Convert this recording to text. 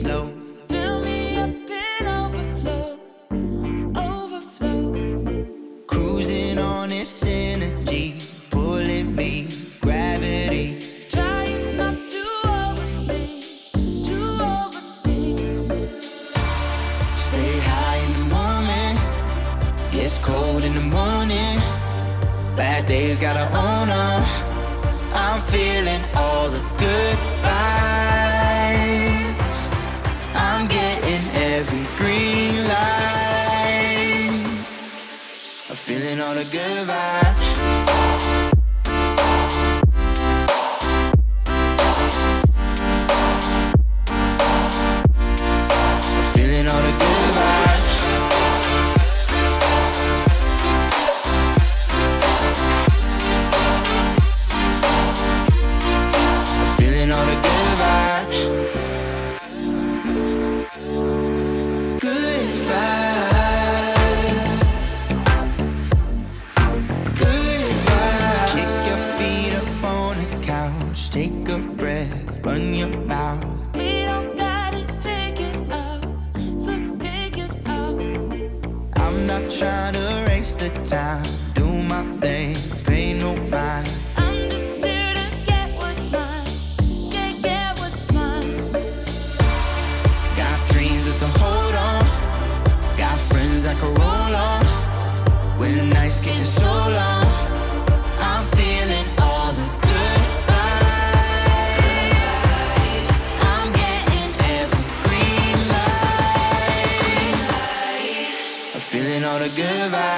slow. Fill me up and overflow, overflow. Cruising on this energy, pulling me, gravity. Trying not to overthink, to overthink. Stay high in the moment, gets cold in the morning. Bad days gotta own 'em. I'm feeling all the good vibes. I'm getting every green light. I'm feeling all the good vibes. I'm feeling all the good vibes. I'm feeling all the good vibes. Good vibes. Good vibes. Kick your feet up on the couch, take a breath, run your mouth. We don't got it figured out, figured out. I'm not trying to race the time, do my thing, pay no mind. I'm just here to get what's mine, get what's mine. Got dreams with a hold on, got friends that can roll on. When the night's getting so long, I'm feeling all the good vibes. I'm getting every green light. I'm feeling all the good vibes.